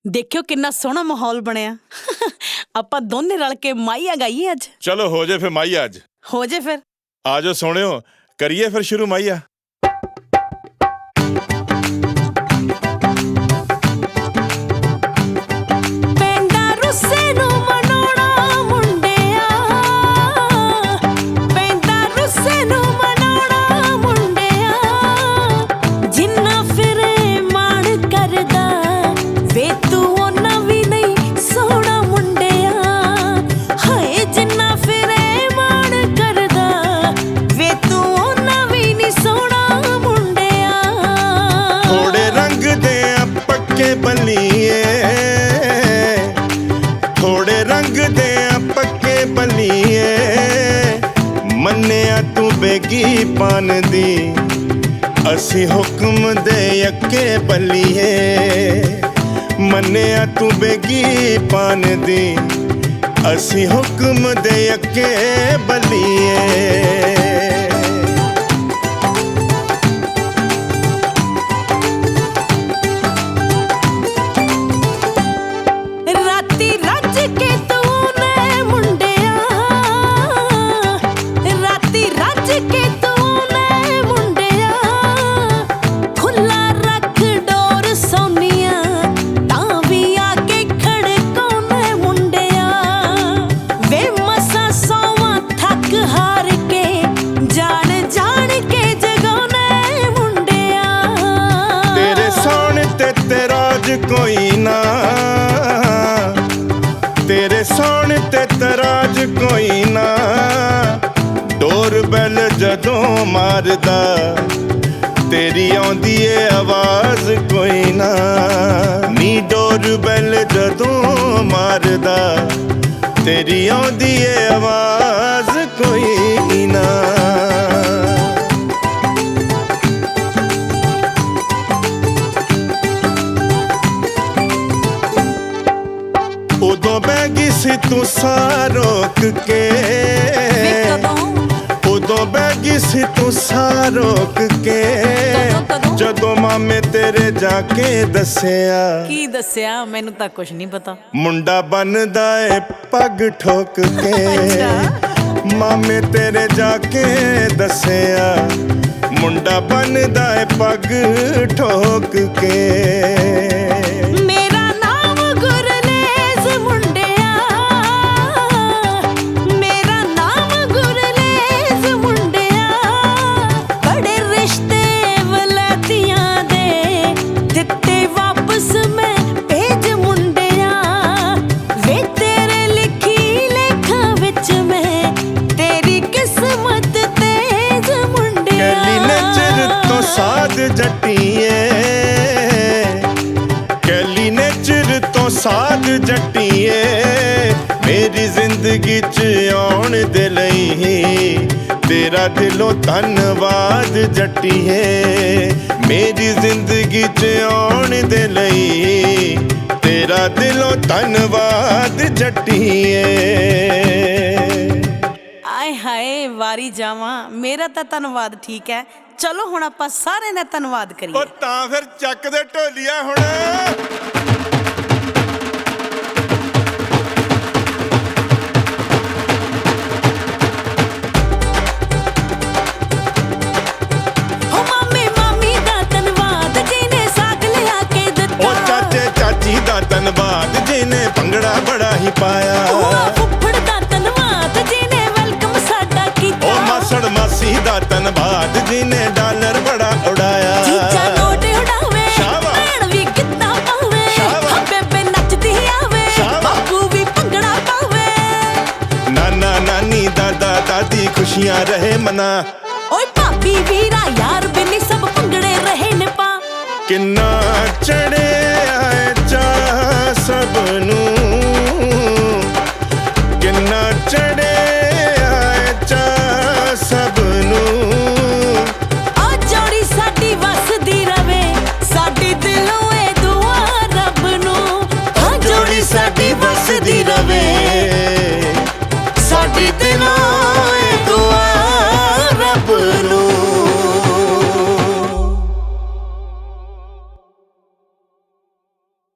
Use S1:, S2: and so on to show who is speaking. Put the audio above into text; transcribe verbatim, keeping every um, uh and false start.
S1: देखियो किन्ना सोहना माहौल बनया। आपां दोने रल के माइया गाइए अज।
S2: चलो हो जाए फिर माइया अज।
S1: हो जाए फिर।
S2: आ जाओ सोहणियो, करिए फिर शुरू माइया। थोड़े रंग दे पक्के बलिए, मन्निया तू बेगी पान दी, असी हुक्म दे यके बलिए। मन्निया तू बेगी पान दी, असी हुक्म दे यके बलिए। कोई ना तेरे सोने ते तराज कोई ना, डोर बैल जदों मारदा तेरी आउंदी ए आवाज कोई ना। नी डोर बैल जदों मारदा तेरी आउंदी ए आवाज कोई ना। उदों बह गई सी तू साह रोक के, उदों बह गई सी तू साह रोक के, जदों मामे तेरे जाके दसिया।
S1: की दसिया? मैनू तां कुछ नहीं पता।
S2: मुंडा बनदा ए पग ठोक के, मामे तेरे जाके दसिया। मुंडा बनदा ए पग ठोक के। साध जट्टिए कैली ने चिर तो साध जट्टिए, मेरी जिंदगी च आउण दे लई तेरा दिलों धन्नवाद जट्टिए। मेरी जिंदगी च आउण दे लई तेरा दिलों धन्नवाद जट्टिए।
S1: आए हाय वारी जावा, मेरा तां धन्नवाद ठीक है। चलो हुण आपां सारे ने धन्नवाद करिए।
S2: तां फिर चक दे ढोलिया हुण। धन्नवाद जिने भंगड़ा बड़ा ही पाया,
S1: फुफड़ दा धन्नवाद जिने वेलकम साडा कीता।
S2: ओ मासड़ मासी दा धन्नवाद जिने डॉलर बड़ा उड़ाया।
S1: जीजा नोट उड़ावे, भैण भी गिद्दा पावे, बेबे नचदी आवे, बापू भी भंगड़ा पावे।
S2: नाना नानी दादा दादी खुशियां रहे मना,
S1: ओए भाभी वीरा यार बिनी सब भंगड़े रहे ने पा।
S2: किन्ना चढ़े